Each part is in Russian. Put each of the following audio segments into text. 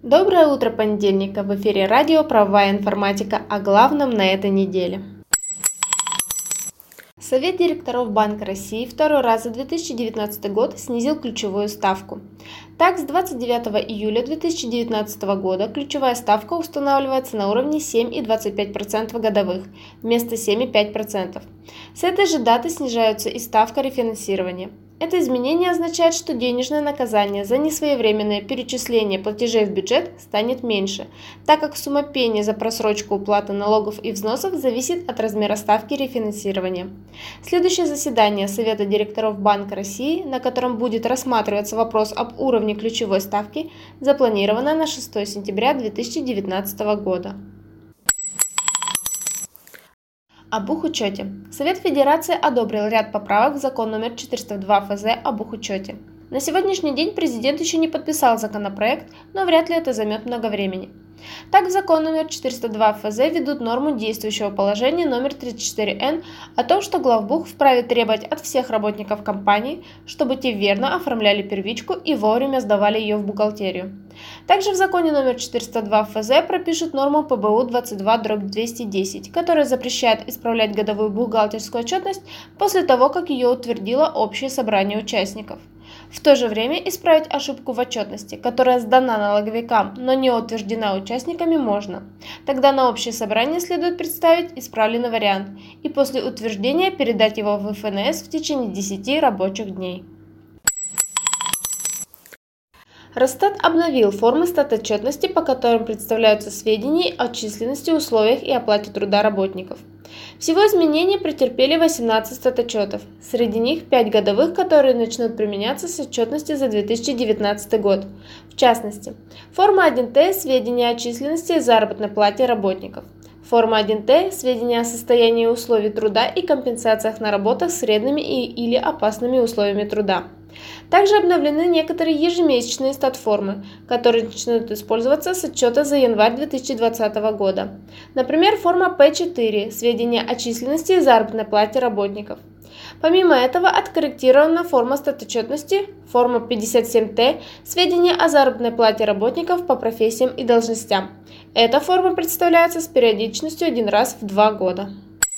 Доброе утро понедельника! В эфире радио «Правовая информатика» о главном на этой неделе. Совет директоров Банка России второй раз за 2019 год снизил ключевую ставку. Так, с 29 июля 2019 года ключевая ставка устанавливается на уровне 7,25% годовых вместо 7,5%. С этой же даты снижается и ставка рефинансирования. Это изменение означает, что денежное наказание за несвоевременное перечисление платежей в бюджет станет меньше, так как сумма пени за просрочку уплаты налогов и взносов зависит от размера ставки рефинансирования. Следующее заседание Совета директоров Банка России, на котором будет рассматриваться вопрос об уровне ключевой ставки, запланировано на 6 сентября 2019 года. Об бухучете. Совет Федерации одобрил ряд поправок в закон номер 402 ФЗ о бухучете. На сегодняшний день президент еще не подписал законопроект, но вряд ли это займет много времени. Так, в закон номер 402 ФЗ ведут норму действующего положения номер 34Н о том, что главбух вправе требовать от всех работников компании, чтобы те верно оформляли первичку и вовремя сдавали ее в бухгалтерию. Также в законе номер 402 ФЗ пропишут норму ПБУ 22/210, которая запрещает исправлять годовую бухгалтерскую отчетность после того, как ее утвердило общее собрание участников. В то же время исправить ошибку в отчетности, которая сдана налоговикам, но не утверждена участниками, можно. Тогда на общее собрание следует представить исправленный вариант и после утверждения передать его в ФНС в течение 10 рабочих дней. Росстат обновил формы статотчетности, по которым представляются сведения о численности, условиях и оплате труда работников. Всего изменения претерпели 18 статотчетов, среди них 5 годовых, которые начнут применяться с отчетности за 2019 год. В частности, форма 1Т – сведения о численности и заработной плате работников. Форма 1Т – сведения о состоянии условий труда и компенсациях на работах с вредными или опасными условиями труда. Также обновлены некоторые ежемесячные статформы, которые начнут использоваться с отчета за январь 2020 года. Например, форма П4 – сведения о численности и заработной плате работников. Помимо этого, откорректирована форма статотчетности, форма 57Т – сведения о заработной плате работников по профессиям и должностям. Эта форма представляется с периодичностью один раз в 2 года.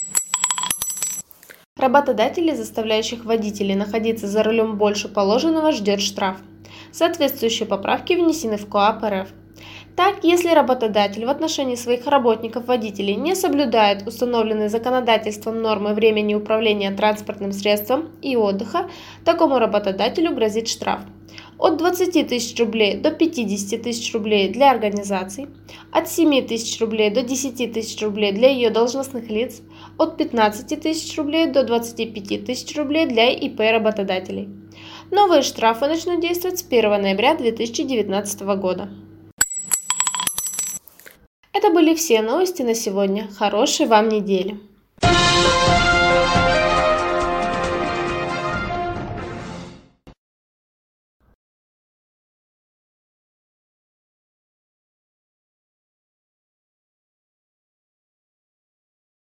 Работодателей, заставляющих водителей находиться за рулем больше положенного, ждет штраф. Соответствующие поправки внесены в КоАП РФ. Так, если работодатель в отношении своих работников-водителей не соблюдает установленные законодательством нормы времени управления транспортным средством и отдыха, такому работодателю грозит штраф от 20 тысяч рублей до 50 тысяч рублей для организаций, от 7 тысяч рублей до 10 тысяч рублей для ее должностных лиц, от 15 тысяч рублей до 25 тысяч рублей для ИП работодателей. Новые штрафы начнут действовать с 1 ноября 2019 года. Это были все новости на сегодня. Хорошей вам недели!